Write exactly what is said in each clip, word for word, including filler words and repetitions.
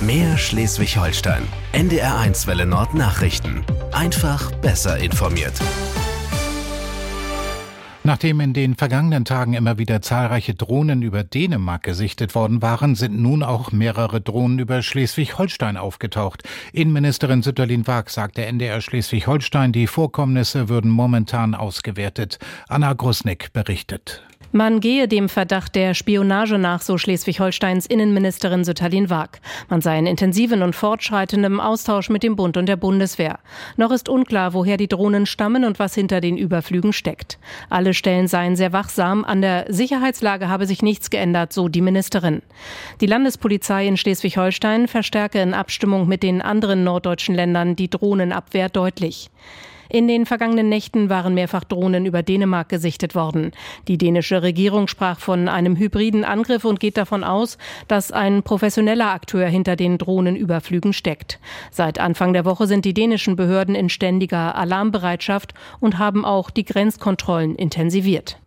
Mehr Schleswig-Holstein. N D R eins Welle Nord Nachrichten. Einfach besser informiert. Nachdem in den vergangenen Tagen immer wieder zahlreiche Drohnen über Dänemark gesichtet worden waren, sind nun auch mehrere Drohnen über Schleswig-Holstein aufgetaucht. Innenministerin Sütterlin-Waag sagte N D R Schleswig-Holstein, die Vorkommnisse würden momentan ausgewertet. Anna Grusnick berichtet. Man gehe dem Verdacht der Spionage nach, so Schleswig-Holsteins Innenministerin Sütterlin-Waag. Man sei in intensiven und fortschreitendem Austausch mit dem Bund und der Bundeswehr. Noch ist unklar, woher die Drohnen stammen und was hinter den Überflügen steckt. Alle Stellen seien sehr wachsam. An der Sicherheitslage habe sich nichts geändert, so die Ministerin. Die Landespolizei in Schleswig-Holstein verstärke in Abstimmung mit den anderen norddeutschen Ländern die Drohnenabwehr deutlich. In den vergangenen Nächten waren mehrfach Drohnen über Dänemark gesichtet worden. Die dänische Regierung sprach von einem hybriden Angriff und geht davon aus, dass ein professioneller Akteur hinter den Drohnenüberflügen steckt. Seit Anfang der Woche sind die dänischen Behörden in ständiger Alarmbereitschaft und haben auch die Grenzkontrollen intensiviert.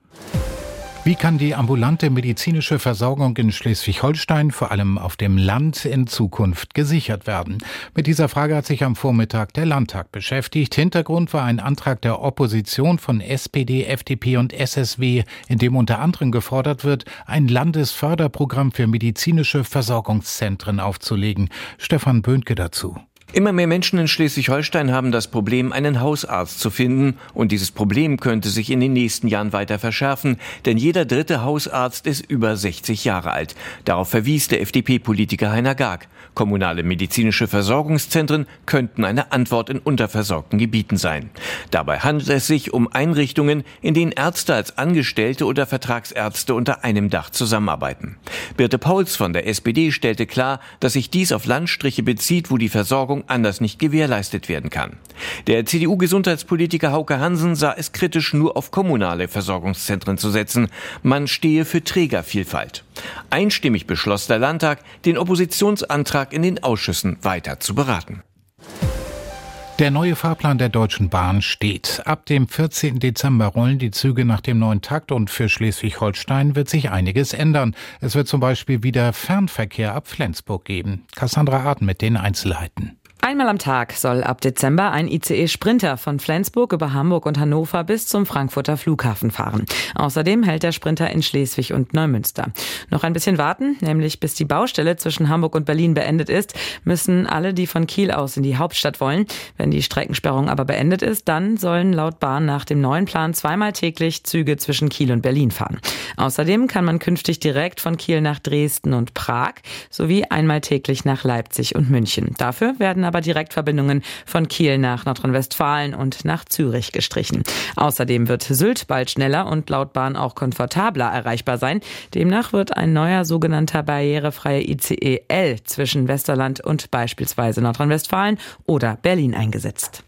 Wie kann die ambulante medizinische Versorgung in Schleswig-Holstein, vor allem auf dem Land, in Zukunft gesichert werden? Mit dieser Frage hat sich am Vormittag der Landtag beschäftigt. Hintergrund war ein Antrag der Opposition von S P D, F D P und S S W, in dem unter anderem gefordert wird, ein Landesförderprogramm für medizinische Versorgungszentren aufzulegen. Stefan Böhnke dazu. Immer mehr Menschen in Schleswig-Holstein haben das Problem, einen Hausarzt zu finden. Und dieses Problem könnte sich in den nächsten Jahren weiter verschärfen, denn jeder dritte Hausarzt ist über sechzig Jahre alt. Darauf verwies der F D P-Politiker Heiner Garg. Kommunale medizinische Versorgungszentren könnten eine Antwort in unterversorgten Gebieten sein. Dabei handelt es sich um Einrichtungen, in denen Ärzte als Angestellte oder Vertragsärzte unter einem Dach zusammenarbeiten. Birte Pauls von der S P D stellte klar, dass sich dies auf Landstriche bezieht, wo die Versorgung anders nicht gewährleistet werden kann. Der C D U-Gesundheitspolitiker Hauke Hansen sah es kritisch, nur auf kommunale Versorgungszentren zu setzen. Man stehe für Trägervielfalt. Einstimmig beschloss der Landtag, den Oppositionsantrag in den Ausschüssen weiter zu beraten. Der neue Fahrplan der Deutschen Bahn steht. Ab dem vierzehnten Dezember rollen die Züge nach dem neuen Takt und für Schleswig-Holstein wird sich einiges ändern. Es wird zum Beispiel wieder Fernverkehr ab Flensburg geben. Cassandra Arden mit den Einzelheiten. Einmal am Tag soll ab Dezember ein I C E-Sprinter von Flensburg über Hamburg und Hannover bis zum Frankfurter Flughafen fahren. Außerdem hält der Sprinter in Schleswig und Neumünster. Noch ein bisschen warten, nämlich bis die Baustelle zwischen Hamburg und Berlin beendet ist, müssen alle, die von Kiel aus in die Hauptstadt wollen. Wenn die Streckensperrung aber beendet ist, dann sollen laut Bahn nach dem neuen Plan zweimal täglich Züge zwischen Kiel und Berlin fahren. Außerdem kann man künftig direkt von Kiel nach Dresden und Prag sowie einmal täglich nach Leipzig und München. Dafür werden aber Direktverbindungen von Kiel nach Nordrhein-Westfalen und nach Zürich gestrichen. Außerdem wird Sylt bald schneller und laut Bahn auch komfortabler erreichbar sein. Demnach wird ein neuer sogenannter barrierefreier I C E L zwischen Westerland und beispielsweise Nordrhein-Westfalen oder Berlin eingesetzt.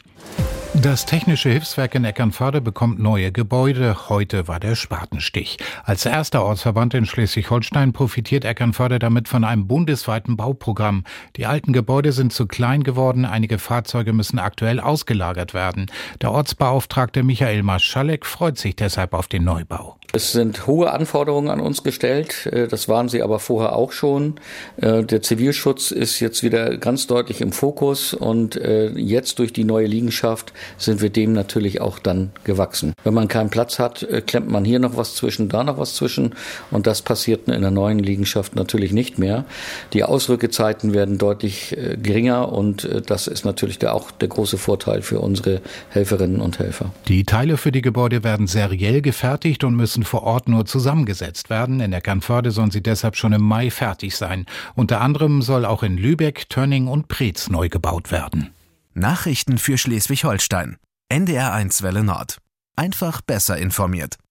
Das Technische Hilfswerk in Eckernförde bekommt neue Gebäude. Heute war der Spatenstich. Als erster Ortsverband in Schleswig-Holstein profitiert Eckernförde damit von einem bundesweiten Bauprogramm. Die alten Gebäude sind zu klein geworden. Einige Fahrzeuge müssen aktuell ausgelagert werden. Der Ortsbeauftragte Michael Marschalek freut sich deshalb auf den Neubau. Es sind hohe Anforderungen an uns gestellt. Das waren sie aber vorher auch schon. Der Zivilschutz ist jetzt wieder ganz deutlich im Fokus und jetzt durch die neue Liegenschaft sind wir dem natürlich auch dann gewachsen. Wenn man keinen Platz hat, klemmt man hier noch was zwischen, da noch was zwischen und das passiert in der neuen Liegenschaft natürlich nicht mehr. Die Ausrückezeiten werden deutlich geringer und das ist natürlich der, auch der große Vorteil für unsere Helferinnen und Helfer. Die Teile für die Gebäude werden seriell gefertigt und müssen vor Ort nur zusammengesetzt werden. In Eckernförde sollen sie deshalb schon im Mai fertig sein. Unter anderem soll auch in Lübeck, Tönning und Preetz neu gebaut werden. Nachrichten für Schleswig-Holstein. N D R eins Welle Nord. Einfach besser informiert.